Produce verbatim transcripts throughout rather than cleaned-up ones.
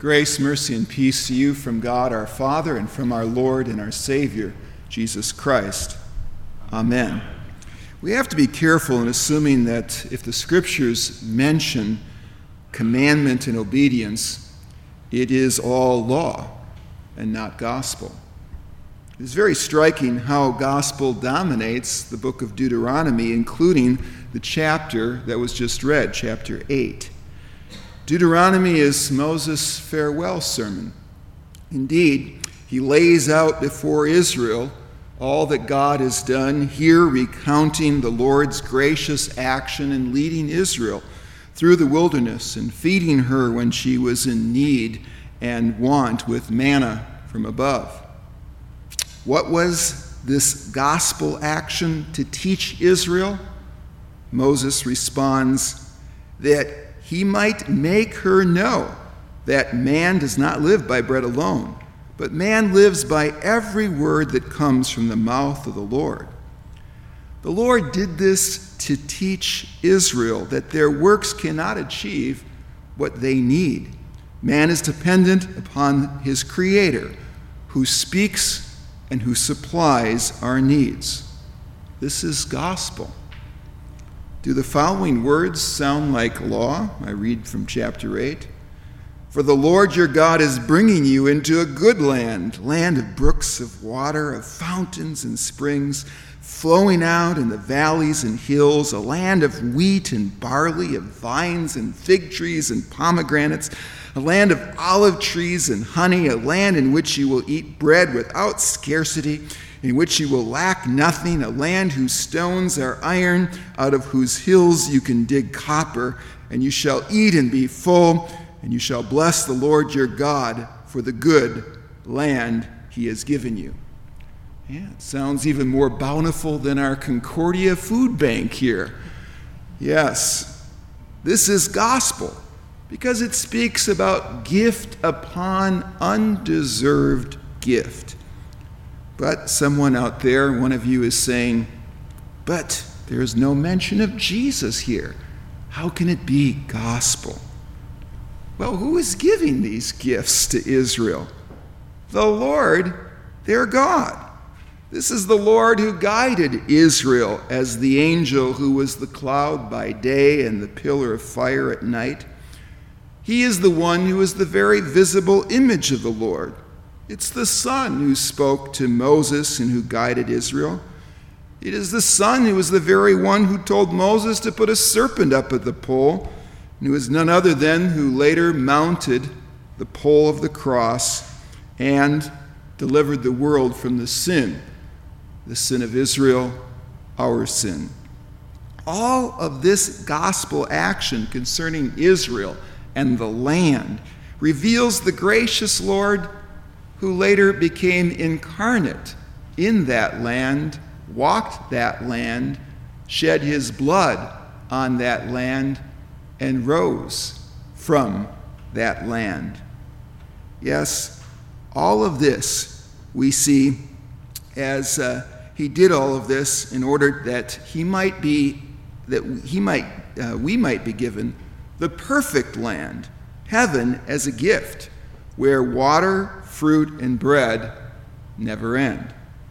Grace, mercy, and peace to you from God our Father and from our Lord and our Savior, Jesus Christ. Amen. We have to be careful in assuming that if the Scriptures mention commandment and obedience, it is all law and not gospel. It is very striking how gospel dominates the book of Deuteronomy, including the chapter that was just read, chapter eight. Deuteronomy is Moses' farewell sermon. Indeed, he lays out before Israel all that God has done, here recounting the Lord's gracious action in leading Israel through the wilderness and feeding her when she was in need and want with manna from above. What was this gospel action to teach Israel? Moses responds that he might make her know that man does not live by bread alone, but man lives by every word that comes from the mouth of the Lord. The Lord did this to teach Israel that their works cannot achieve what they need. Man is dependent upon his Creator, who speaks and who supplies our needs. This is gospel. Do the following words sound like law? I read from chapter eight. For the Lord your God is bringing you into a good land, land of brooks of water, of fountains and springs, flowing out in the valleys and hills, a land of wheat and barley, of vines and fig trees and pomegranates, a land of olive trees and honey, a land in which you will eat bread without scarcity, in which you will lack nothing, a land whose stones are iron, out of whose hills you can dig copper, and you shall eat and be full, and you shall bless the Lord your God for the good land he has given you. Yeah, it sounds even more bountiful than our Concordia food bank here. Yes, this is gospel, because it speaks about gift upon undeserved gift. But someone out there, one of you is saying, but there's no mention of Jesus here. How can it be gospel? Well, who is giving these gifts to Israel? The Lord, their God. This is the Lord who guided Israel as the angel who was the cloud by day and the pillar of fire at night. He is the one who is the very visible image of the Lord. It's the Son who spoke to Moses and who guided Israel. It is the Son who was the very one who told Moses to put a serpent up at the pole, and who is none other than who later mounted the pole of the cross and delivered the world from the sin, the sin of Israel, our sin. All of this gospel action concerning Israel and the land reveals the gracious Lord who later became incarnate in that land, walked that land, shed his blood on that land, and rose from that land. Yes, all of this we see as uh, he did all of this in order that he might be, that he might, uh, we might be given the perfect land, heaven as a gift, where water, fruit, and bread never end.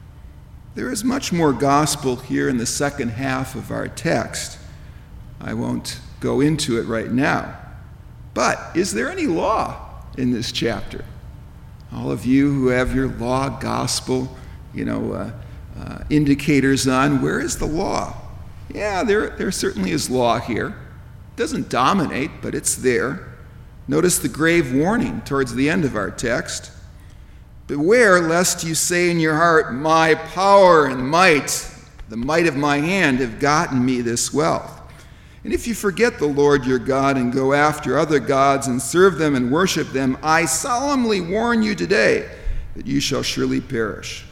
There is much more gospel here in the second half of our text. I won't go into it right now. But is there any law in this chapter? All of you who have your law gospel, you know, uh, uh, indicators on, where is the law? Yeah, there, there certainly is law here. It doesn't dominate, but it's there. Notice the grave warning towards the end of our text. Beware lest you say in your heart, my power and might, the might of my hand have gotten me this wealth. And if you forget the Lord your God and go after other gods and serve them and worship them, I solemnly warn you today that you shall surely perish.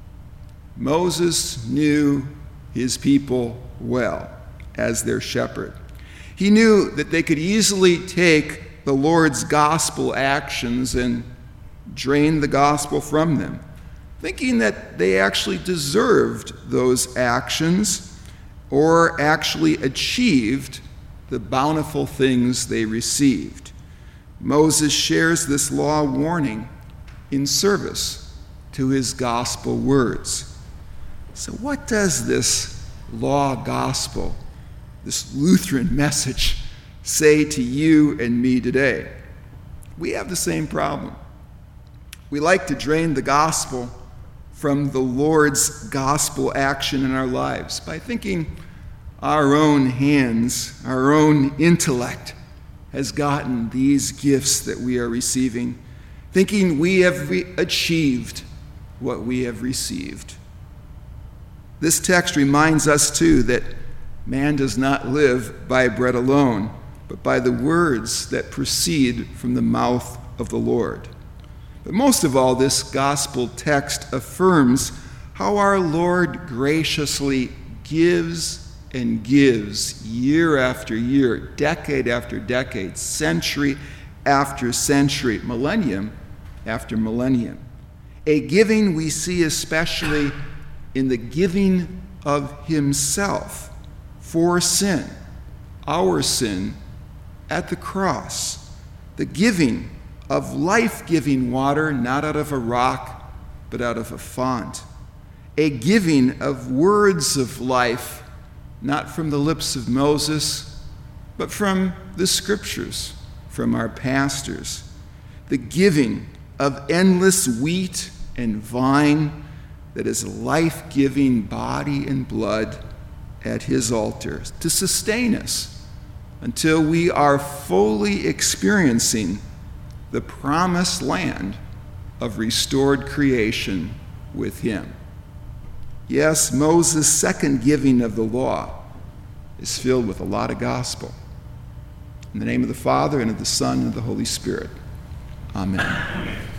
Moses knew his people well as their shepherd. He knew that they could easily take the Lord's gospel actions and drain the gospel from them, thinking that they actually deserved those actions or actually achieved the bountiful things they received. Moses shares this law warning in service to his gospel words. So what does this law gospel, this Lutheran message, say to you and me today? We have the same problem. We like to drain the gospel from the Lord's gospel action in our lives by thinking our own hands, our own intellect has gotten these gifts that we are receiving, thinking we have re- achieved what we have received. This text reminds us, too, that man does not live by bread alone, but by the words that proceed from the mouth of the Lord. But most of all, this gospel text affirms how our Lord graciously gives and gives year after year, decade after decade, century after century, millennium after millennium. A giving we see especially in the giving of himself for sin, our sin, at the cross, the giving of life-giving water, not out of a rock, but out of a font, a giving of words of life, not from the lips of Moses, but from the scriptures, from our pastors, the giving of endless wheat and vine that is life-giving body and blood at his altar to sustain us until we are fully experiencing the promised land of restored creation with him. Yes, Moses' second giving of the law is filled with a lot of gospel. In the name of the Father, and of the Son, and of the Holy Spirit. Amen.